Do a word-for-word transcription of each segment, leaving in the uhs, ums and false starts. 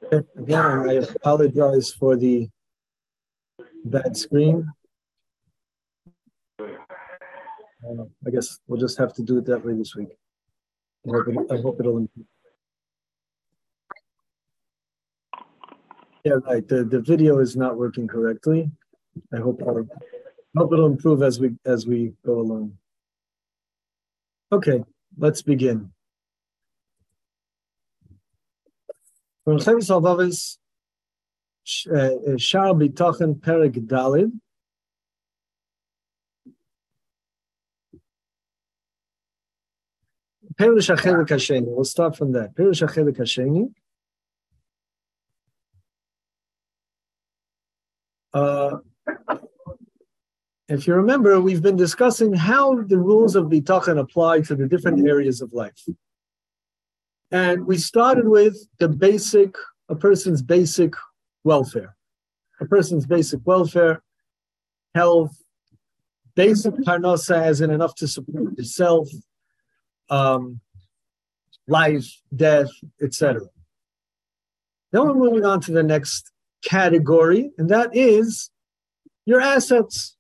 Again, I apologize for the bad screen. Uh, I guess we'll just have to do it that way this week. I hope, it, I hope it'll improve. Yeah, right. The, the video is not working correctly. I hope it'll, hope it'll improve as we as we go along. Okay, let's begin. From Chevis Halvavis, Shar B'Tochen Perek Dalid. Perush HaChelek HaSheni. We'll start from that. Perush HaChelek HaSheni. Uh, if you remember, we've been discussing how the rules of B'Tochen apply to the different areas of life. And we started with the basic, a person's basic welfare. A person's basic welfare, health, basic parnasa as in enough to support yourself, um, life, death, et cetera. Then we're moving on to the next category, and that is your assets.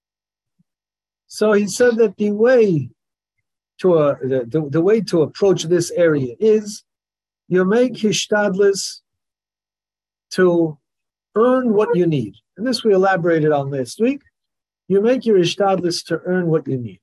So he said that the way to a, the, the, the way to approach this area is you make hishtadlis to earn what you need. And this we elaborated on last week. You make your hishtadlis to earn what you need.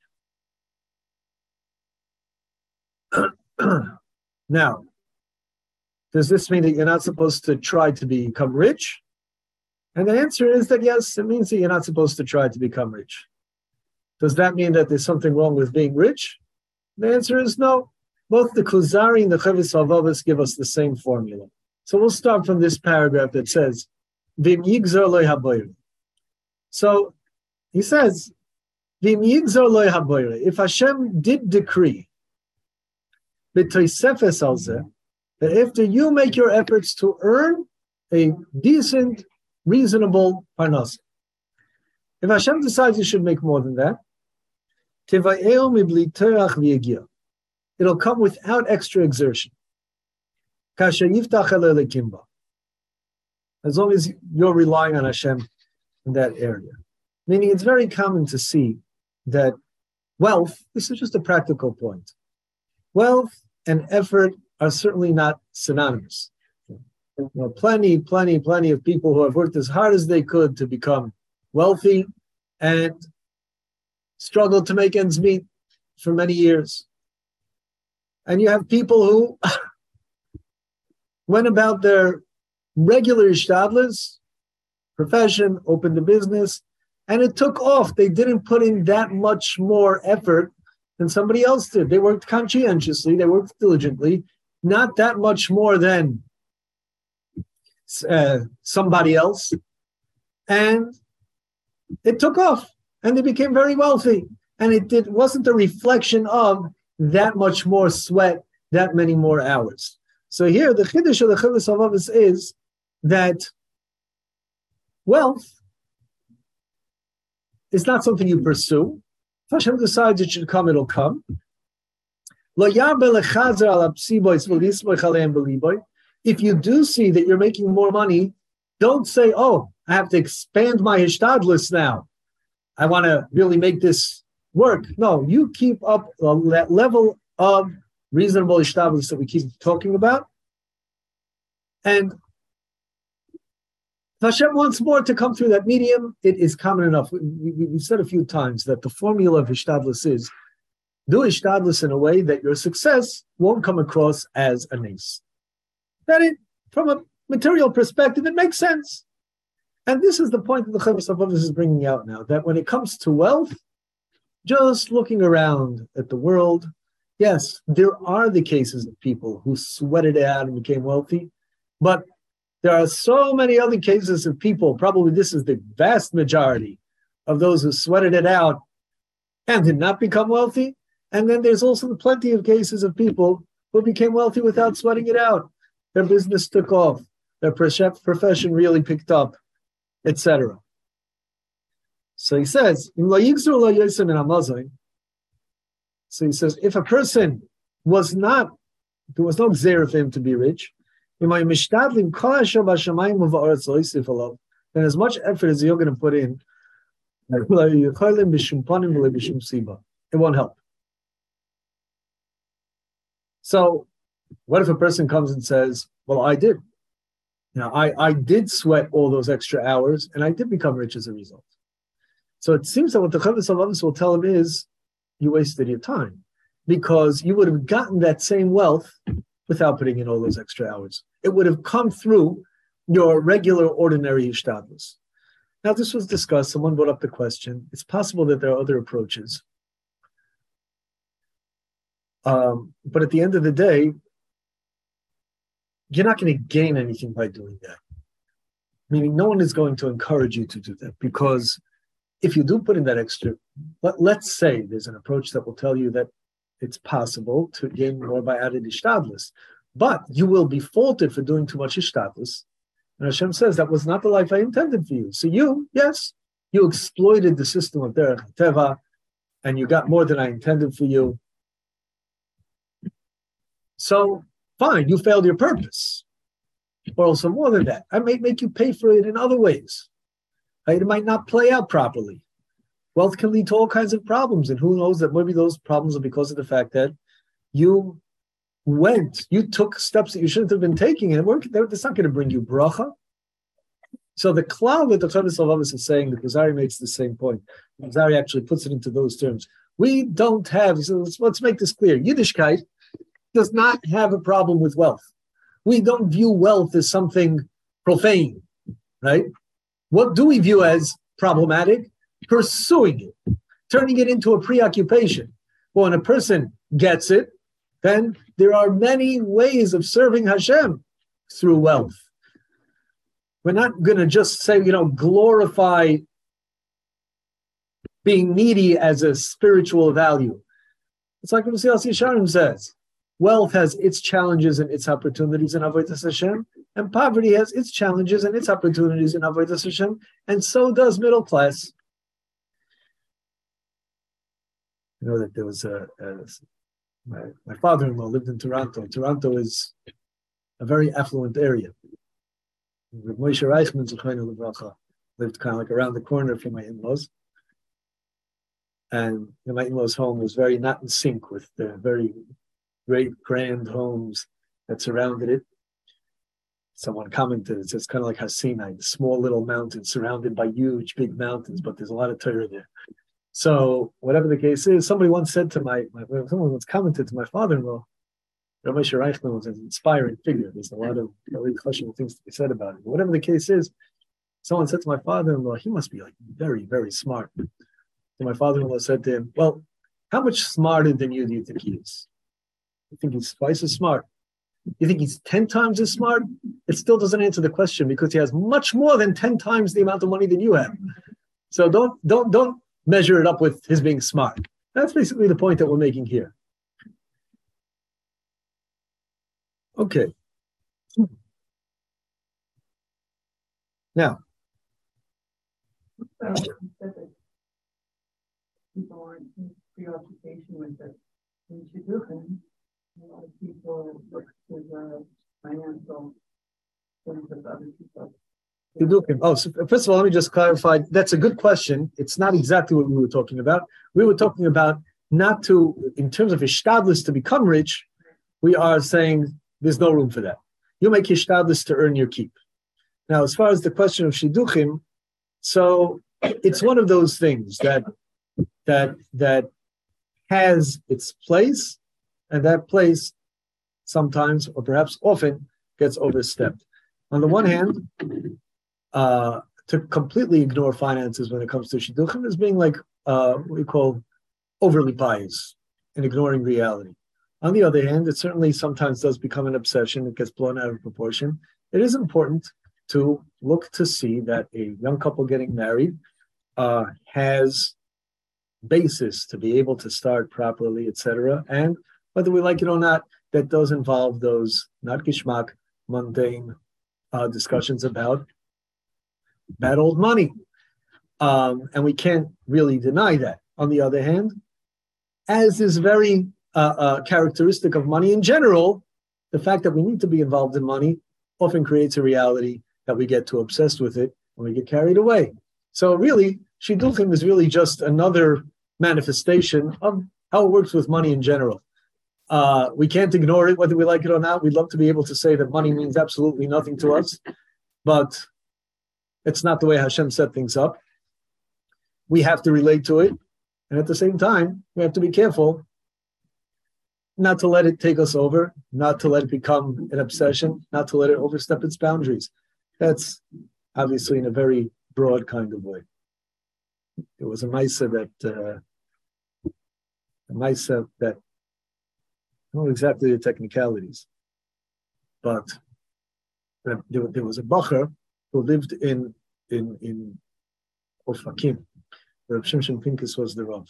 Now, does this mean that you're not supposed to try to become rich? And the answer is that yes, it means that you're not supposed to try to become rich. Does that mean that there's something wrong with being rich? The answer is no. Both the Kuzari and the Chevis Halvavis give us the same formula. So we'll start from this paragraph that says, Vim yigzor lo haboyre. So he says, Vim yigzor lo haboyre. If Hashem did decree, b'toisefes al zeh, that after you make your efforts to earn a decent, reasonable parnasa, if Hashem decides you should make more than that, it'll come without extra exertion. As long as you're relying on Hashem in that area. Meaning it's very common to see that wealth, this is just a practical point, wealth and effort are certainly not synonymous. You know, plenty, plenty, plenty of people who have worked as hard as they could to become wealthy and struggled to make ends meet for many years. And you have people who went about their regular ishtadlis, profession, opened a business, and it took off. They didn't put in that much more effort than somebody else did. They worked conscientiously, they worked diligently, not that much more than uh, somebody else. And it took off, and they became very wealthy. And it did, wasn't a reflection of that much more sweat, that many more hours. So here, the chiddush of the Chevis Halvavis is that wealth is not something you pursue. If Hashem decides it should come, it'll come. If you do see that you're making more money, don't say, oh, I have to expand my hishtadlis now. I want to really make this work. No, you keep up that level of reasonable hishtadlis that we keep talking about. And if Hashem wants more to come through that medium, it is common enough. We, we, we've said a few times that the formula of hishtadlis is do hishtadlis in a way that your success won't come across as a nace. That it, from a material perspective, it makes sense. And this is the point that the Chevis Halvavis is bringing out now, that when it comes to wealth, just looking around at the world, yes, there are the cases of people who sweated it out and became wealthy, but there are so many other cases of people, probably this is the vast majority of those who sweated it out and did not become wealthy. And then there's also plenty of cases of people who became wealthy without sweating it out. Their business took off, their profession really picked up, et cetera. So he says, so he says, if a person was not, there was no gzera for him to be rich, then as much effort as you're going to put in, it won't help. So what if a person comes and says, well, I did. You know, I, I did sweat all those extra hours and I did become rich as a result. So it seems that what the Chovos HaLevavos will tell him is, you wasted your time because you would have gotten that same wealth without putting in all those extra hours. It would have come through your regular, ordinary hishtadlus. Now, this was discussed. Someone brought up the question. It's possible that there are other approaches. Um, but at the end of the day, you're not going to gain anything by doing that. Meaning no one is going to encourage you to do that, because if you do put in that extra, let, let's say there's an approach that will tell you that it's possible to gain more by added ishtadlus, but you will be faulted for doing too much ishtadlus. And Hashem says that was not the life I intended for you. So you, yes, you exploited the system of Derech Teva, and you got more than I intended for you. So fine, you failed your purpose. Or also more than that, I may make you pay for it in other ways. It might not play out properly. Wealth can lead to all kinds of problems, and who knows that maybe those problems are because of the fact that you went, you took steps that you shouldn't have been taking, and it's not going to bring you bracha. So the cloud that the Chovos HaLevavos is saying, the Kuzari makes the same point. The Kuzari actually puts it into those terms. We don't have, so let's, let's make this clear. Yiddishkeit does not have a problem with wealth. We don't view wealth as something profane, right? What do we view as problematic? Pursuing it, turning it into a preoccupation. Well, when a person gets it, then there are many ways of serving Hashem through wealth. We're not going to just say, you know, glorify being needy as a spiritual value. It's like what Mesilas Yesharim says. Wealth has its challenges and its opportunities in Avodas Hashem, and poverty has its challenges and its opportunities in Avodas Hashem, and so does middle class. You know that there was a, a my, my father-in-law lived in Toronto. Toronto is a very affluent area. Moshe Reichman, Zechariah Livracha, lived kind of like around the corner from my in-laws. And you know, my in-laws' home was very not in sync with the very great grand homes that surrounded it. Someone commented, it says kind of like Har Sinai, the small little mountain surrounded by huge big mountains, but there's a lot of Torah there. So whatever the case is, somebody once said to my, my someone once commented to my father-in-law, Rabbi Moshe Reichman was an inspiring figure. There's a lot of really questionable things to be said about it. But whatever the case is, someone said to my father-in-law, he must be like very, very smart. And my father-in-law said to him, well, how much smarter than you do you think he is? You think he's twice as smart? You think he's ten times as smart? It still doesn't answer the question, because he has much more than ten times the amount of money than you have. So don't don't don't measure it up with his being smart. That's basically the point that we're making here. Okay. Now, people aren't in preoccupation with it. In Shidduchim, a lot of people look to the financial things of other people. Oh, so first of all, let me just clarify. That's a good question. It's not exactly what we were talking about. We were talking about not to, in terms of hishtadlus to become rich, we are saying there's no room for that. You make hishtadlus to earn your keep. Now, as far as the question of shidduchim, so it's one of those things that that that has its place, and that place sometimes, or perhaps often, gets overstepped. On the one hand, uh, to completely ignore finances when it comes to shidduchim is being like uh, what we call overly pious and ignoring reality. On the other hand, it certainly sometimes does become an obsession. It gets blown out of proportion. It is important to look to see that a young couple getting married uh, has basis to be able to start properly, et cetera. And whether we like it or not, that does involve those not gishmak, mundane uh, discussions about bad old money. Um, and we can't really deny that. On the other hand, as is very uh, uh, characteristic of money in general, the fact that we need to be involved in money often creates a reality that we get too obsessed with it and we get carried away. So really, shidduchim is really just another manifestation of how it works with money in general. Uh, we can't ignore it, whether we like it or not. We'd love to be able to say that money means absolutely nothing to us, but it's not the way Hashem set things up. We have to relate to it. And at the same time, we have to be careful not to let it take us over, not to let it become an obsession, not to let it overstep its boundaries. That's obviously in a very broad kind of way. There was a Maisa that, uh, a Maisa that, I don't know exactly the technicalities, but there, there was a Bacher who lived in in in Ofakim, where Shimshon Pincus was the Rav.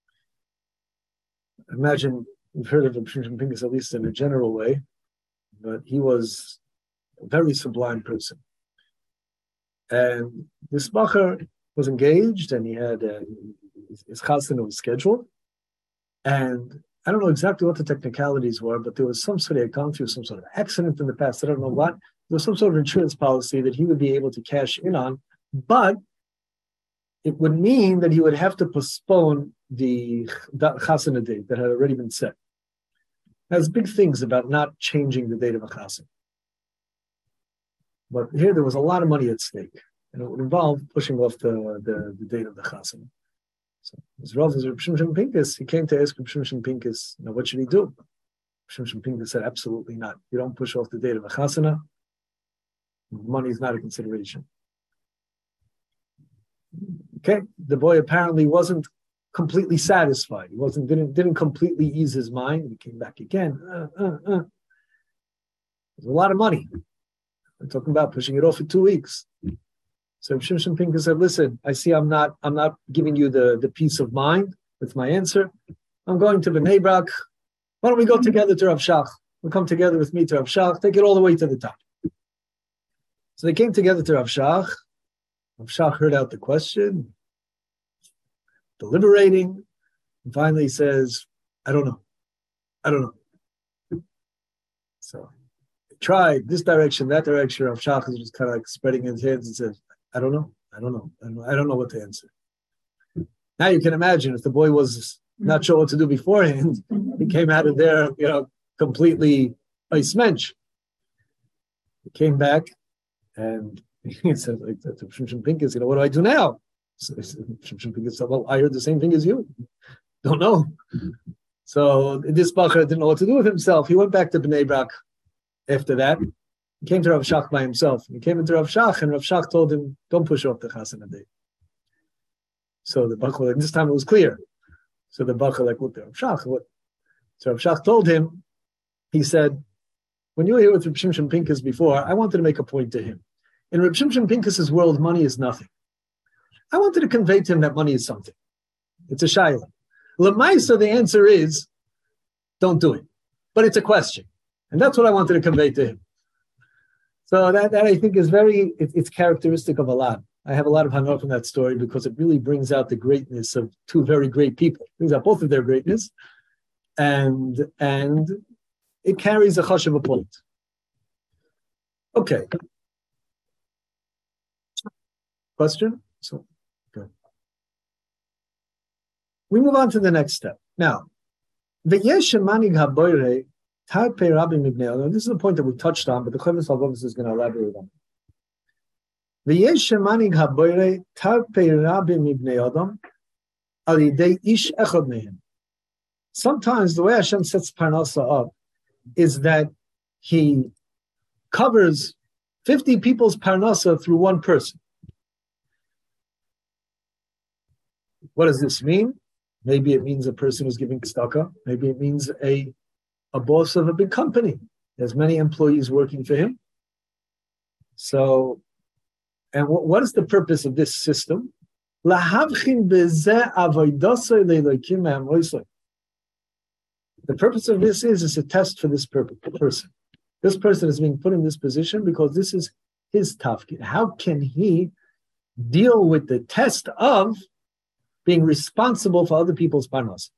Imagine you've heard of Shimshon Pincus at least in a general way, but he was a very sublime person. And this Bacher was engaged, and he had uh, his chasana was scheduled, and I don't know exactly what the technicalities were, but there was some sort of, had gone through some sort of accident in the past. I don't know what. There was some sort of insurance policy that he would be able to cash in on, but it would mean that he would have to postpone the chasana date that had already been set. There's big things about not changing the date of a chasana. But here there was a lot of money at stake, and it would involve pushing off the, the, the date of the chasana. So as Rav is Reb Shimshon Pincus, he came to ask Reb Shimshon Pincus, you know, what should he do? Reb Shimshon Pincus said, absolutely not. You don't push off the date of a chasana. Money is not a consideration. Okay, the boy apparently wasn't completely satisfied. He wasn't didn't didn't completely ease his mind. He came back again. Uh, uh, uh. There's a lot of money. We're talking about pushing it off for two weeks. So Shimshon Pincus said, listen, I see I'm not I'm not giving you the, the peace of mind with my answer. I'm going to Bnei Brak. Why don't we go together to Rav Shach? We'll come together with me to Rav Shach, take it all the way to the top. So they came together to Rav Shach. Rav Shach heard out the question, deliberating, and finally he says, I don't know. I don't know. So they tried this direction, that direction. Rav Shach is just kind of like spreading his hands and says, I don't know. I don't know. I don't know. I don't know what to answer. Now you can imagine if the boy was not sure what to do beforehand, he came out of there, you know, completely ice mensch. He came back and he said, like, to Shimshon Pincus, you know, what do I do now? So Shimshon Pincus said, well, I heard the same thing as you. Don't know. So this Bacher didn't know what to do with himself. He went back to Bnei Brak after that. He came to Rav Shach by himself. He came into Rav Shach, and Rav Shach told him, don't push off the chasana date. So the Bacher, like, this time it was clear. So the Bacher like looked at Rav Shach. What? So Rav Shach told him, he said, when you were here with Reb Shimshon Pincus before, I wanted to make a point to him. In Reb Shimshon Pincus's world, money is nothing. I wanted to convey to him that money is something. It's a shayla. L'maisa, the answer is, don't do it. But it's a question. And that's what I wanted to convey to him. So that, that I think is very, it, it's characteristic of a lot. I have a lot of hanor from that story because it really brings out the greatness of two very great people. It brings out both of their greatness. And, and it carries a chash of a point. Okay. Question? So, good. We move on to the next step. Now, v'yesh manig haboire tarpe rabbi mibnei adam. This is a point that we touched on, but the Chavis Halvavis is going to elaborate on it. V'yesh manig haboire tarpe rabbi mibnei adam al yidei ish echad mehem. Sometimes the way Hashem sets Parnasa up is that He covers fifty people's Parnasa through one person. What does this mean? Maybe it means a person who's giving tzedakah. Maybe it means a, a boss of a big company. There's many employees working for him. So, and what, what is the purpose of this system? The purpose of this is, is a test for this person. This person is being put in this position because this is his tafkid. How can he deal with the test of being responsible for other people's parnas?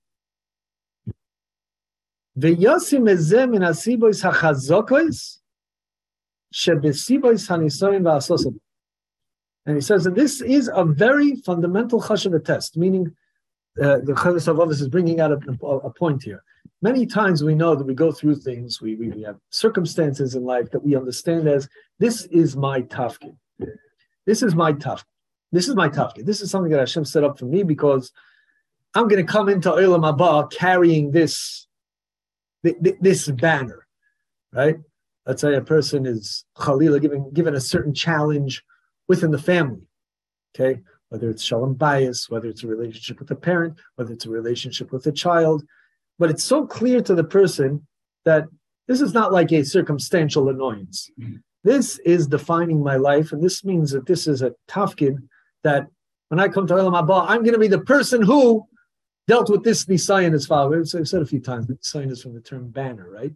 shebesibos hanisoyin va'asosim. And he says that this is a very fundamental chashuva test, meaning uh, the Chovos HaLevavos is bringing out a, a, a point here. Many times we know that we go through things, we, we, we have circumstances in life that we understand as, this is my tafkid. This is my tafkid. This is my tafkid. This is something that Hashem set up for me because I'm going to come into Olam Haba carrying this, this banner, right? Let's say a person is Chalila given, given a certain challenge within the family, okay? Whether it's shalom bayis, whether it's a relationship with a parent, whether it's a relationship with a child. But it's so clear to the person that this is not like a circumstantial annoyance. Mm-hmm. This is defining my life, and this means that this is a tafkid that when I come to Olam Haba, I'm going to be the person who dealt with this nisayon as follows. I've said a few times, nisayon is from the term banner, right?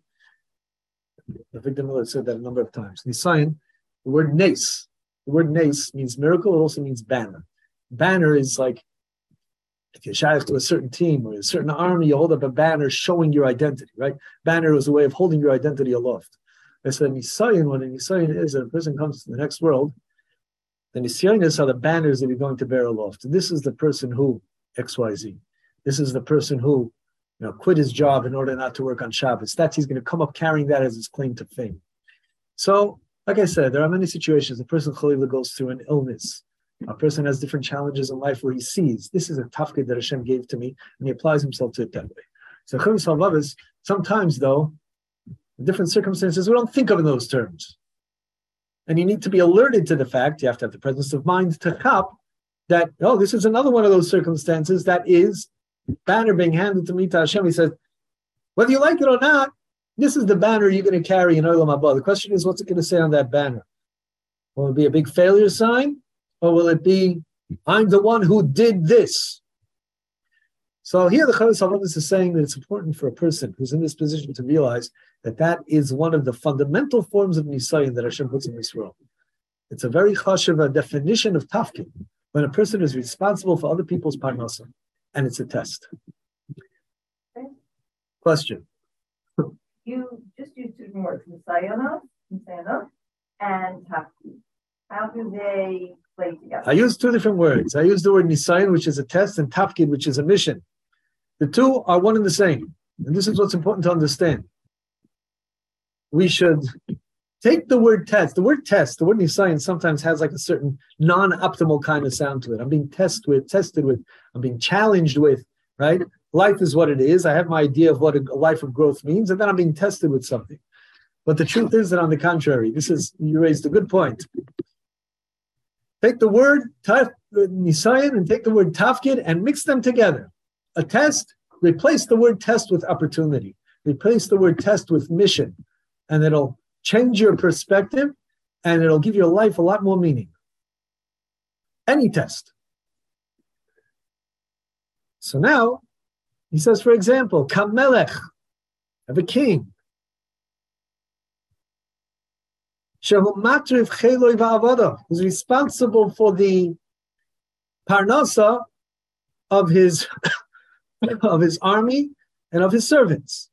The Victor Miller said that a number of times. Nisayon, the word nes, the word nes means miracle, it also means banner. Banner is like, if you're shaykh to a certain team or a certain army, you hold up a banner showing your identity, right? Banner is a way of holding your identity aloft. I said nisayon, what a nisayon is, that a person comes to the next world, the nisayonis are the banners that you're going to bear aloft. And this is the person who, X Y Z. This is the person who, you know, quit his job in order not to work on Shabbos. That's, he's going to come up carrying that as his claim to fame. So, like I said, there are many situations. A person Chalila goes through an illness. A person has different challenges in life where he sees, this is a tafkid that Hashem gave to me, and he applies himself to it that way. So Chovos HaLevavos, sometimes though, in different circumstances, we don't think of in those terms. And you need to be alerted to the fact, you have to have the presence of mind to cop that, oh, this is another one of those circumstances that is banner being handed to me to Hashem. He says, whether you like it or not, this is the banner you're going to carry in Olam Haba. The question is, what's it going to say on that banner? Will it be a big failure sign? Or will it be, I'm the one who did this? So here the Chovos HaLevavos is saying that it's important for a person who's in this position to realize that that is one of the fundamental forms of nisayon that Hashem puts in this world. It's a very chashuv definition of tafkid, when a person is responsible for other people's parnasa, and it's a test. Okay. Question. You just used two different words, nisayona, nisayona, and tafkid. How do they play together? I use two different words. I use the word nisayon, which is a test, and tafkid, which is a mission. The two are one and the same. And this is what's important to understand. We should take the word test. The word test, the word nisayon sometimes has like a certain non-optimal kind of sound to it. I'm being tested with, tested with, I'm being challenged with, right? Life is what it is. I have my idea of what a life of growth means, and then I'm being tested with something. But the truth is that on the contrary, this is, you raised a good point. Take the word taf, nisayon and take the word tafkid and mix them together. A test, replace the word test with opportunity. Replace the word test with mission. And it'll change your perspective and it'll give your life a lot more meaning. Any test. So now, he says, for example, Kamelech, of a king. Shehu matriv cheloi va'avodah, who's responsible for the parnasa of his of his army and of his servants.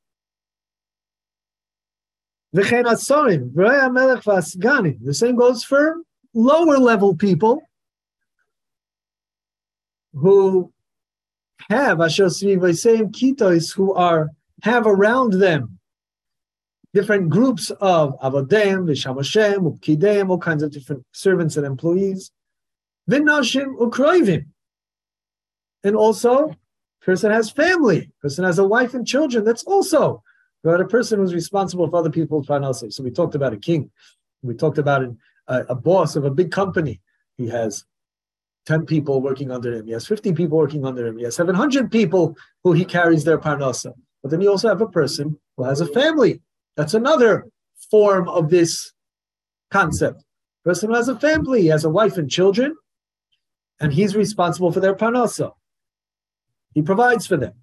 V'chein atzarim, v'rei hamelech v'asganim. The same goes for lower level people who have asher svivaseim kitos, who are have around them different groups of avodim, v'shamoshem, upkideim, all kinds of different servants and employees. V'nashim ukroivim. And also, person has family, person has a wife and children. That's also a person who's responsible for other people's finances. So we talked about a king. We talked about an, a, a boss of a big company. He has ten people working under him. He has fifty people working under him. He has seven hundred people who he carries their parnasa. But then you also have a person who has a family. That's another form of this concept. Person who has a family, he has a wife and children, and he's responsible for their parnasa. He provides for them.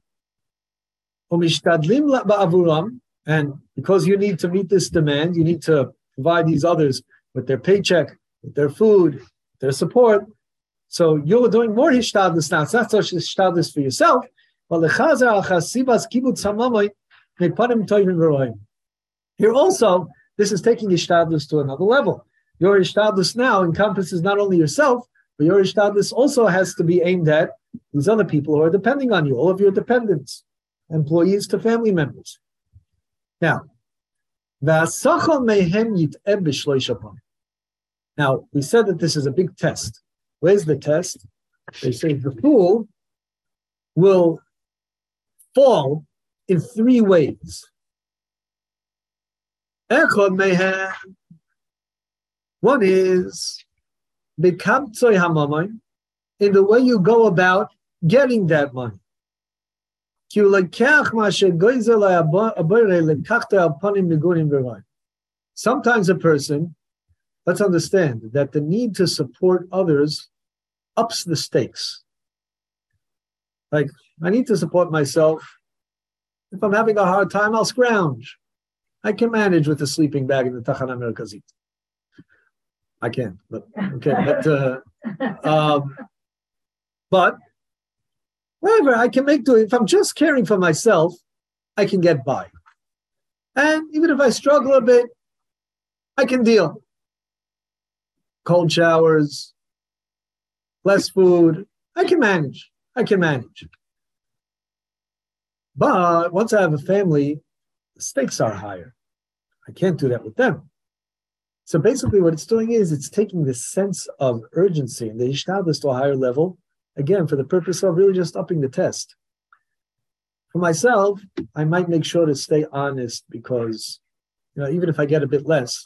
And because you need to meet this demand, you need to provide these others with their paycheck, with their food, their support. So you're doing more hishtadlus now. It's not such hishtadlus for yourself. Here also, this is taking Ishtadlus to another level. Your Ishtadlus now encompasses not only yourself, but your Ishtadlus also has to be aimed at these other people who are depending on you, all of your dependents, employees to family members. Now, now, we said that this is a big test. Where's the test? They say the fool will fall in three ways. One is in the way you go about getting that money. Sometimes a person, let's understand that the need to support others ups the stakes. Like, I need to support myself. If I'm having a hard time, I'll scrounge. I can manage with a sleeping bag in the Tachana Merkazit. I can, but okay. But, uh, um, but whatever, I can make do. If I'm just caring for myself, I can get by. And even if I struggle a bit, I can deal. Cold showers, less food, I can manage. I can manage. But once I have a family, the stakes are higher. I can't do that with them. So basically what it's doing is it's taking this sense of urgency and the Ishtadlus to a higher level, again, for the purpose of really just upping the test. For myself, I might make sure to stay honest because, you know, even if I get a bit less,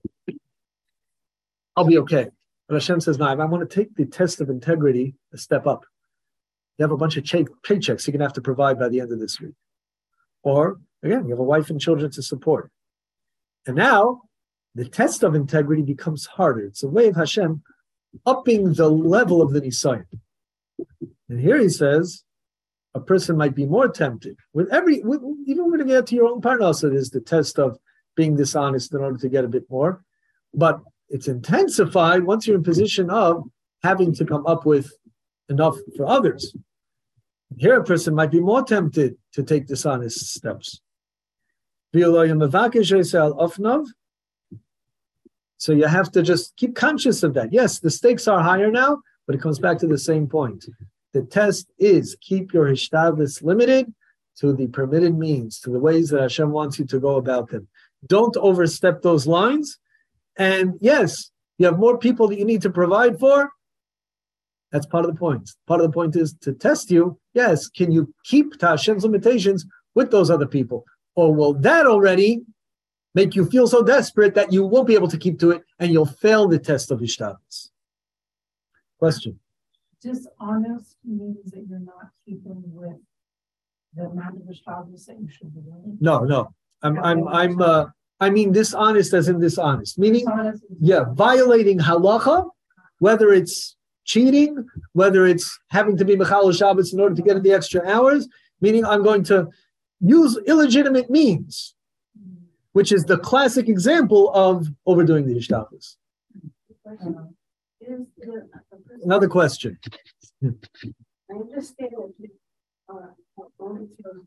I'll be okay. But Hashem says, no, I want to take the test of integrity a step up. You have a bunch of check, paychecks you're going to have to provide by the end of this week. Or, again, you have a wife and children to support. And now, the test of integrity becomes harder. It's a way of Hashem upping the level of the Nisayon. And here he says, a person might be more tempted. With every, with, even when you get to your own parnasa, it is the test of being dishonest in order to get a bit more. But it's intensified once you're in position of having to come up with enough for others. Here a person might be more tempted to take dishonest steps. So you have to just keep conscious of that. Yes, the stakes are higher now, but it comes back to the same point. The test is keep your hishtadlus limited to the permitted means, to the ways that Hashem wants you to go about them. Don't overstep those lines. And yes, you have more people that you need to provide for. That's part of the point. Part of the point is to test you. Yes, can you keep to Hashem's limitations with those other people? Or will that already make you feel so desperate that you won't be able to keep to it and you'll fail the test of hishtadlus? Question. Dishonest means that you're not keeping with the amount of hishtadlus that you should be doing? No, no. I'm, I'm, I'm, uh, I mean dishonest as in dishonest. Meaning, dishonest yeah, violating halacha, whether it's cheating, whether it's having to be Mechal Shabbos in order to get in the extra hours, meaning I'm going to use illegitimate means, which is the classic example of overdoing the hishtadlus. Another question. I understand that you are only supposed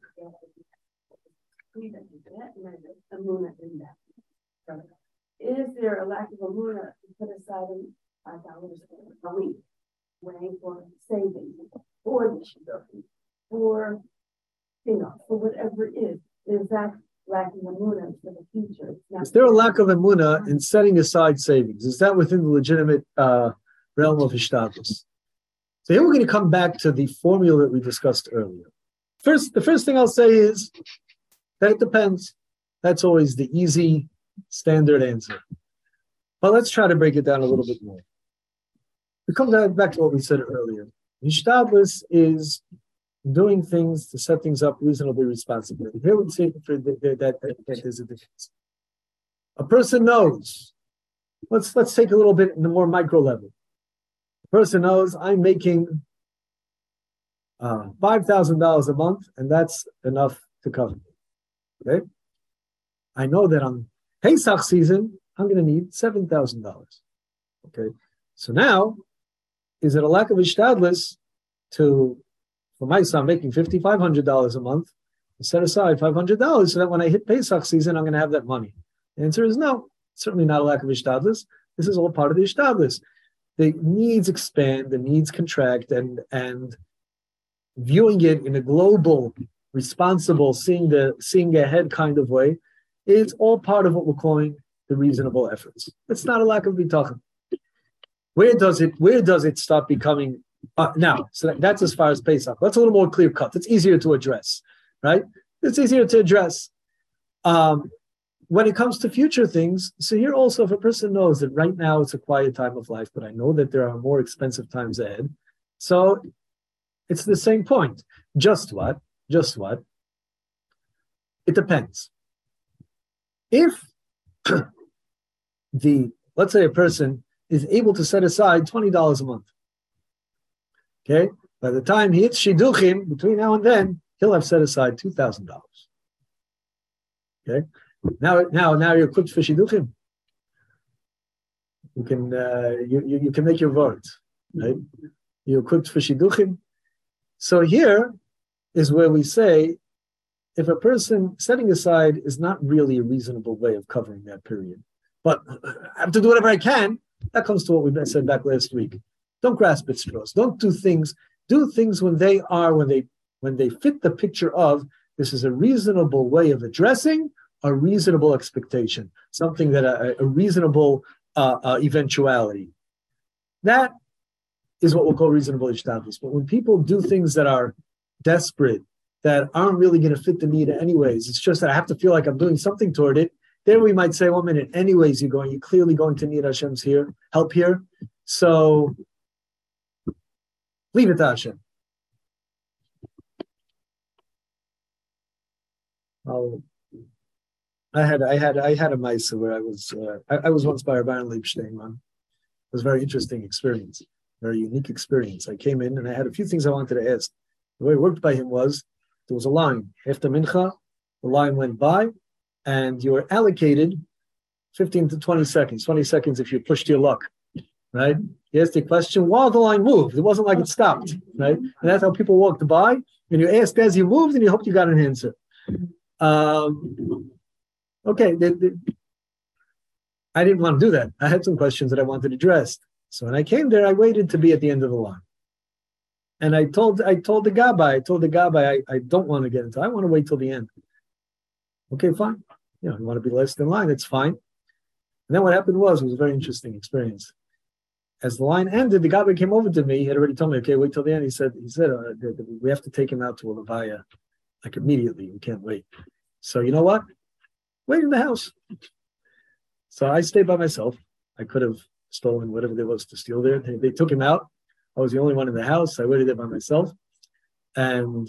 to Is there a lack of amuna to put aside five dollars a week, weighing for savings, for the shidduchim, for you know, for whatever it is? Is that lacking amuna for the future? Is there a lack of amuna in setting aside savings? Is that within the legitimate uh, realm of hishtadlus? So here we're going to come back to the formula that we discussed earlier. First, the first thing I'll say is that it depends. That's always the easy, standard answer. But let's try to break it down a little bit more. We come back to what we said earlier. Hishtadlus is doing things to set things up reasonably responsibly. Here we say that, that, that, that there's a difference. A person knows. Let's let's take a little bit in the more micro level. A person knows I'm making uh, five thousand dollars a month, and that's enough to cover me. Okay? I know that on Pesach season, I'm going to need seven thousand dollars. Okay? So now, is it a lack of hishtadlus to, for my son, making five thousand five hundred dollars a month, set aside five hundred dollars so that when I hit Pesach season, I'm going to have that money? The answer is no. Certainly not a lack of ishtadlus. This is all part of the ishtadlus. The needs expand, the needs contract, and and viewing it in a global, responsible, seeing the seeing ahead kind of way, is all part of what we're calling the reasonable efforts. It's not a lack of bitachon. Where does it where does it start becoming uh, now? So that, that's as far as Pesach. That's a little more clear cut. It's easier to address, right? It's easier to address. Um, when it comes to future things, so here also, if a person knows that right now it's a quiet time of life, but I know that there are more expensive times ahead, so it's the same point. Just what? Just what? It depends. If the, let's say a person is able to set aside twenty dollars a month, okay? By the time he hits Shidduchim, between now and then, he'll have set aside two thousand dollars. Okay? Now, now, now you're equipped for Shidduchim. You can, uh, you, you, you can make your words, right? You're equipped for Shidduchim. So here is where we say, if a person setting aside is not really a reasonable way of covering that period, but I have to do whatever I can, that comes to what we said back last week. Don't grasp at straws. Don't do things. Do things when they are, when they when they fit the picture of this is a reasonable way of addressing a reasonable expectation, something that a, a reasonable uh, uh, eventuality. That is what we'll call reasonable ishtadlus. But when people do things that are desperate, that aren't really going to fit the need anyways, it's just that I have to feel like I'm doing something toward it, then we might say, one minute, anyways, you're going, you're clearly going to need Hashem's here, help here. So leave it to Hashem. I'll, I had I had I had a Maisa where I was uh, I, I was once by Rabbi Leibstein, man. It was a very interesting experience, very unique experience. I came in and I had a few things I wanted to ask. The way it worked by him was there was a line after mincha, the line went by, and you were allocated fifteen to twenty seconds. twenty seconds if you pushed your luck, right? He asked a question while the line moved. It wasn't like it stopped, right? And that's how people walked by. And you asked as you moved, and you hoped you got an answer. Um, okay, they, they, I didn't want to do that. I had some questions that I wanted addressed. So when I came there, I waited to be at the end of the line. And I told I told the Gabbai, I told the Gabbai, I, I don't want to get into it. I want to wait till the end. Okay, fine. You know, you want to be last in line, it's fine. And then what happened was, it was a very interesting experience. As the line ended, the Gabbai came over to me. He had already told me, okay, wait till the end. He said, he said, uh, we have to take him out to a levaya, like immediately. We can't wait. So you know what? Wait in the house. So I stayed by myself. I could have stolen whatever there was to steal there. They, they took him out. I was the only one in the house. I waited there by myself. And,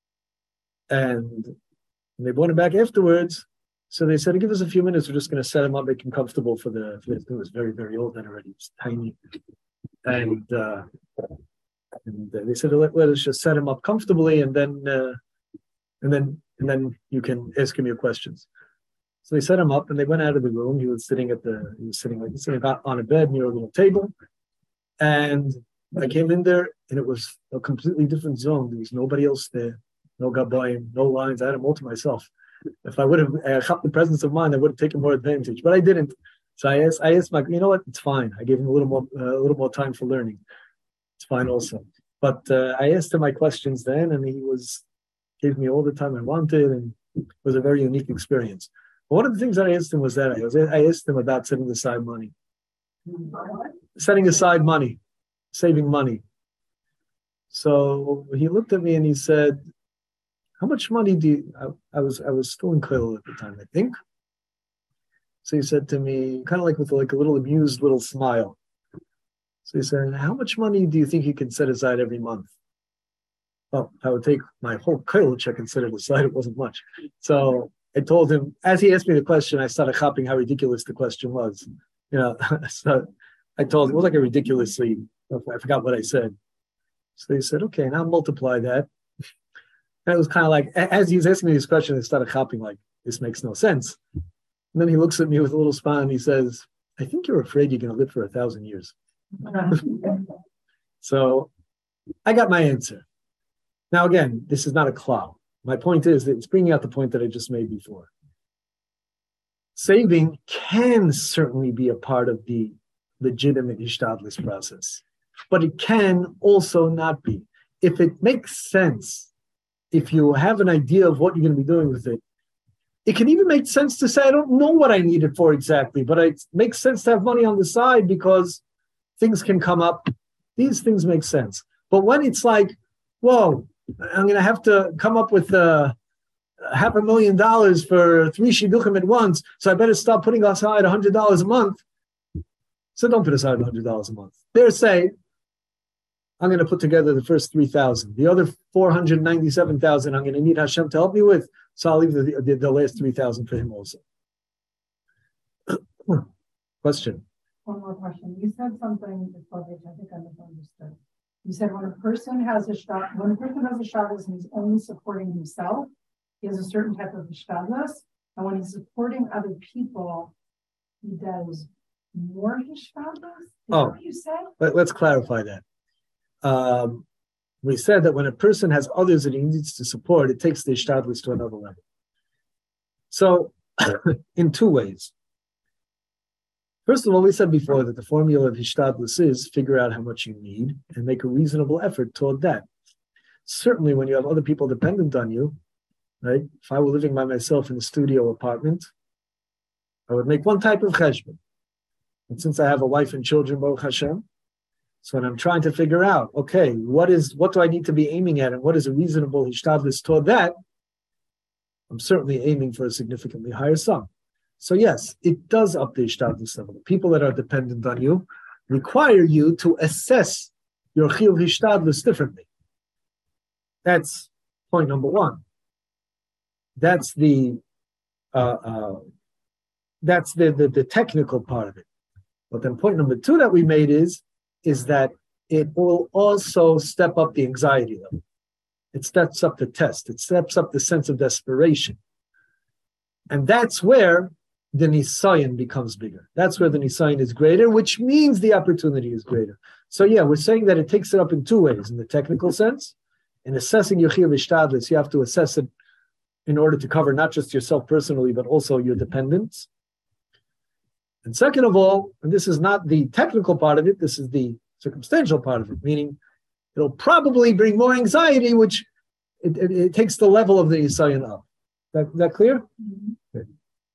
and they brought him back afterwards. So they said, give us a few minutes. We're just going to set him up, make him comfortable for the, for the, he was very, very old then already. He was tiny. And, uh, and they said, let, let us just set him up comfortably, and then, uh, and then, and then you can ask him your questions. So they set him up, and they went out of the room. He was sitting at the, he was sitting like sitting on a bed near a little table. And I came in there, and it was a completely different zone. There was nobody else there, no gabayim, no lines. I had them all to myself. If I would have uh, the presence of mind, I would have taken more advantage, but I didn't. So I asked, I asked my, you know what? It's fine. I gave him a little more, uh, a little more time for learning. It's fine also. But uh, I asked him my questions then, and he was gave me all the time I wanted, and it was a very unique experience. But one of the things that I asked him was that I was I asked him about setting aside money, setting aside money, saving money. So he looked at me and he said, how much money do you, I, I was I was still in Kollel at the time, I think. So he said to me, kind of like with like a little amused little smile. So he said, how much money do you think you can set aside every month? Well, I would take my whole Kollel check and set it aside. It wasn't much. So I told him, as he asked me the question, I started hopping how ridiculous the question was. You know, so I told him, it was like a ridiculously, I forgot what I said. So he said, okay, now multiply that. And it was kind of like, as he was asking me this question, I started hopping like, this makes no sense. And then he looks at me with a little smile and he says, I think you're afraid you're going to live for a thousand years. So I got my answer. Now, again, this is not a cloud. My point is that it's bringing out the point that I just made before. saving can certainly be a part of the legitimate ishtadlus process, but it can also not be. If it makes sense, if you have an idea of what you're going to be doing with it, it can even make sense to say, I don't know what I need it for exactly, but it makes sense to have money on the side because things can come up. These things make sense. But when it's like, whoa, I'm going to have to come up with uh, half a million dollars for three shidduchim at once, so I better start putting aside one hundred dollars a month. So don't put aside one hundred dollars a month. They're saying, I'm going to put together the first three thousand. The other four hundred ninety-seven thousand I'm going to need Hashem to help me with, so I'll leave the, the, the last three thousand for him also. Question? One more question. You said something before, which I think I misunderstood. You said when a person has a shtat, when a person has a shtatus and he's only supporting himself, he has a certain type of shtatus, and when he's supporting other people, he does more shtatus. Is oh, that what you said? Let, let's clarify that. Um, we said that when a person has others that he needs to support, it takes the ishtadlus to another level. So, in two ways. First of all, we said before that the formula of ishtadlus is figure out how much you need and make a reasonable effort toward that. Certainly, when you have other people dependent on you, right? If I were living by myself in a studio apartment, I would make one type of cheshbon. And since I have a wife and children, Baruch Hashem, so when I'm trying to figure out, okay, what is what do I need to be aiming at, and what is a reasonable ishtadlus toward that, I'm certainly aiming for a significantly higher sum. So yes, it does up the ishtadlus level. The people that are dependent on you require you to assess your chiyuv ishtadlus differently. That's point number one. That's the uh, uh, that's the, the the technical part of it. But then point number two that we made is is that it will also step up the anxiety level. It steps up the test. It steps up the sense of desperation. And that's where the nisayon becomes bigger. That's where the nisayon is greater, which means the opportunity is greater. So yeah, we're saying that it takes it up in two ways. In the technical sense, in assessing your chiyuv ishtadlus, you have to assess it in order to cover not just yourself personally, but also your dependents. And second of all, and this is not the technical part of it, this is the circumstantial part of it, meaning it'll probably bring more anxiety, which it, it, it takes the level of the nisayon up. That, that clear? Mm-hmm. Good.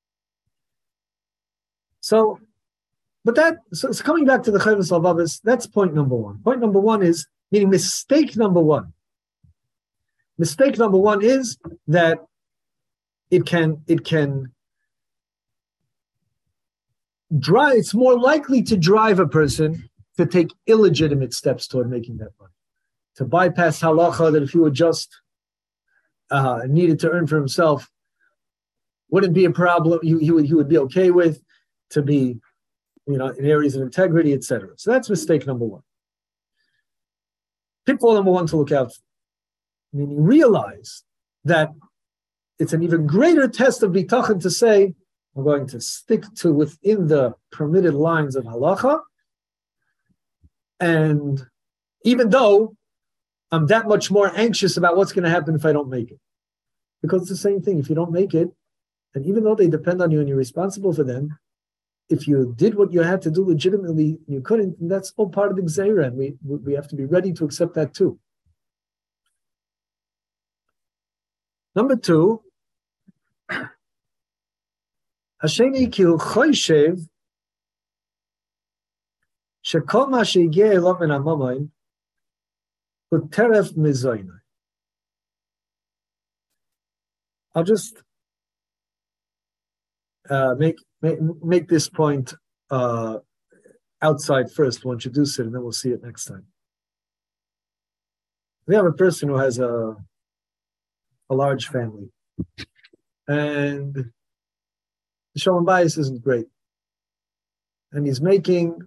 So, but that, so, so coming back to the Chovos HaLevavos, that's point number one. Point number one is, meaning mistake number one. Mistake number one is that it can, it can drive, it's more likely to drive a person to take illegitimate steps toward making that money. To bypass halacha that if he would just uh, needed to earn for himself, wouldn't be a problem, he, he, would, he would be okay with, to be, you know, in areas of integrity, et cetera. So that's mistake number one. Pitfall number one to look out for. Meaning realize that it's an even greater test of bitachon to say, I'm going to stick to within the permitted lines of halacha, and even though I'm that much more anxious about what's going to happen if I don't make it. Because it's the same thing. If you don't make it, and even though they depend on you and you're responsible for them, if you did what you had to do legitimately, you couldn't, and that's all part of the gzeira, and we, we have to be ready to accept that too. Number two, Hasheni ki hu choishev shekol ma shehigia elav min hamamayim hu teref mizoynai. I'll just uh, make, make make this point uh, outside first. We'll introduce it, and then we'll see it next time. We have a person who has a a large family, and the Shalom Bayis isn't great, and he's making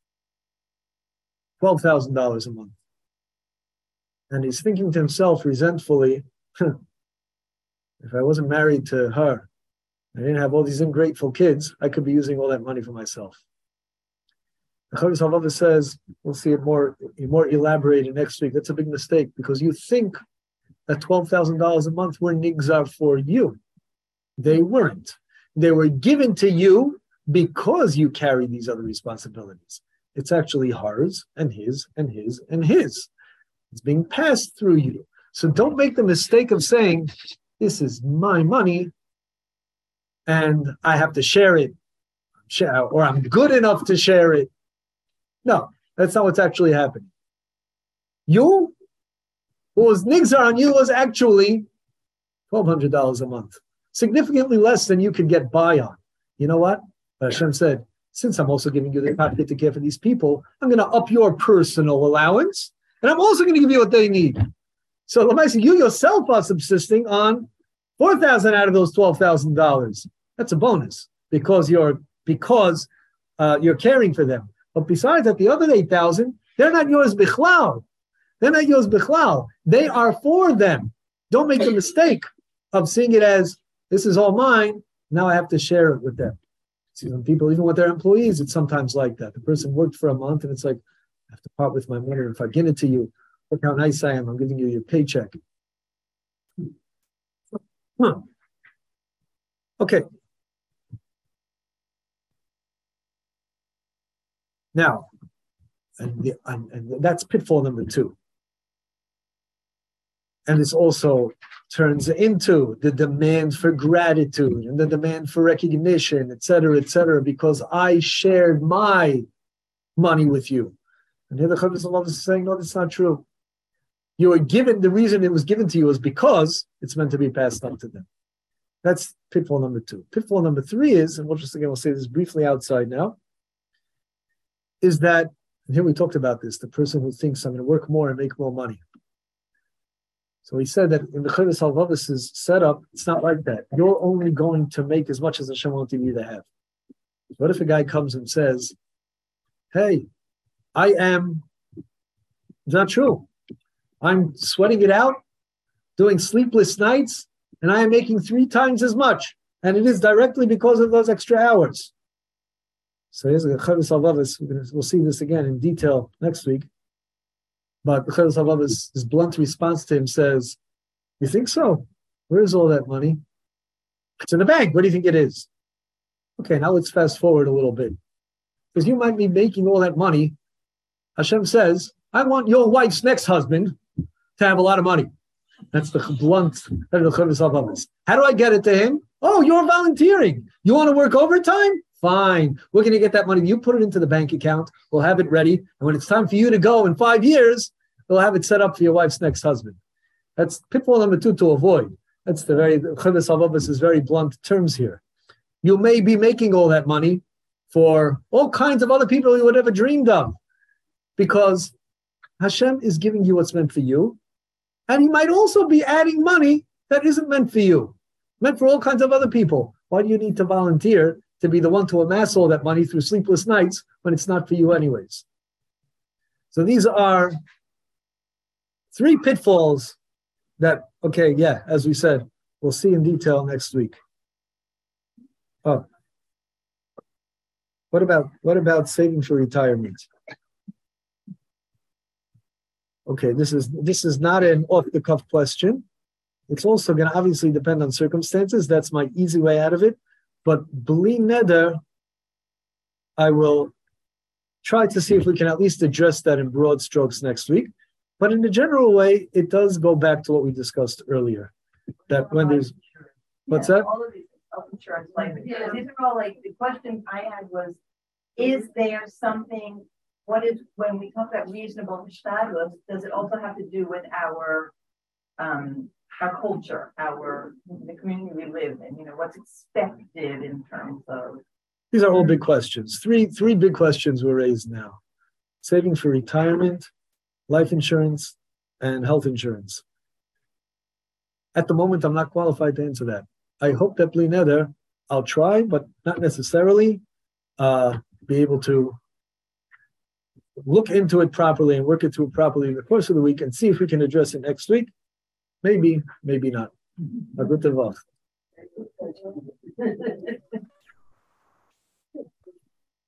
twelve thousand dollars a month, and he's thinking to himself resentfully, if I wasn't married to her, I didn't have all these ungrateful kids, I could be using all that money for myself. The Chovos HaLevavos says, we'll see it more, more elaborated next week, that's a big mistake, because you think that twelve thousand dollars a month were nigzar for you. They weren't. they were given to you because you carry these other responsibilities. It's actually hers and his and his and his. It's being passed through you. So don't make the mistake of saying, this is my money and I have to share it, or I'm good enough to share it. No, that's not what's actually happening. You, what was nigzar on you was actually twelve hundred dollars a month, significantly less than you could get by on. You know what? But Hashem said, since I'm also giving you the pocket to care for these people, I'm going to up your personal allowance, and I'm also going to give you what they need. So, Lamaisa, you yourself are subsisting on four thousand dollars out of those twelve thousand dollars. That's a bonus because you're because uh, you're caring for them. But besides that, the other eight thousand dollars, they're not yours bichlal. They're not yours bichlal. They are for them. Don't make the mistake of seeing it as, this is all mine, now I have to share it with them. See, some people, even with their employees, it's sometimes like that. The person worked for a month and it's like, I have to part with my money. If I give it to you, look how nice I am. I'm giving you your paycheck. Huh. Okay. Now, and, the, and, and that's pitfall number two. And this also turns into the demand for gratitude and the demand for recognition, et cetera, et cetera, because I shared my money with you. And here the Chovos HaLevavos is saying, no, that's not true. You were given, the reason it was given to you is because it's meant to be passed on to them. That's pitfall number two. Pitfall number three is, and we'll just again, we'll say this briefly outside now, is that, and here we talked about this, the person who thinks I'm going to work more and make more money. So he said that in the Chovos HaLevavos' setup, it's not like that. You're only going to make as much as Hashem wanted you to have. What if a guy comes and says, hey, I am, it's not true. I'm sweating it out, doing sleepless nights, and I am making three times as much. And it is directly because of those extra hours. So here's the Chovos HaLevavos. We'll see this again in detail next week. But the Chovos HaLevavos, his blunt response to him says, you think so? Where is all that money? It's in the bank. Where do you think it is? Okay, now let's fast forward a little bit. Because you might be making all that money. Hashem says, I want your wife's next husband to have a lot of money. That's the blunt of the Chovos HaLevavos. How do I get it to him? Oh, you're volunteering. You want to work overtime? Fine. We're going to get that money. You put it into the bank account. We'll have it ready. And when it's time for you to go in five years, we'll have it set up for your wife's next husband. That's pitfall number two to avoid. That's the very, Chovos HaLevavos is very blunt terms here. You may be making all that money for all kinds of other people you would ever dreamed of, because Hashem is giving you what's meant for you. And he might also be adding money that isn't meant for you, meant for all kinds of other people. Why do you need to volunteer to be the one to amass all that money through sleepless nights when it's not for you anyways? So these are three pitfalls that, okay, yeah, as we said, we'll see in detail next week. Oh, what about what about saving for retirement? Okay, this is this is not an off-the-cuff question. It's also going to obviously depend on circumstances. That's my easy way out of it. But bli neder, I will try to see if we can at least address that in broad strokes next week. But in a general way, it does go back to what we discussed earlier. That when there's, what's yeah, that? All of these health insurance, life insurance. These are all like, the question I had was, is there something, what is, when we talk about reasonable hishtadlus, does it also have to do with our, um, our culture, our, the community we live in, you know, what's expected in terms of. These are all big questions. Three, three big questions were raised now. Saving for retirement, life insurance, and health insurance. At the moment, I'm not qualified to answer that. I hope that bli neder, I'll try, but not necessarily uh, be able to look into it properly and work it through properly in the course of the week and see if we can address it next week. Maybe, maybe not. A good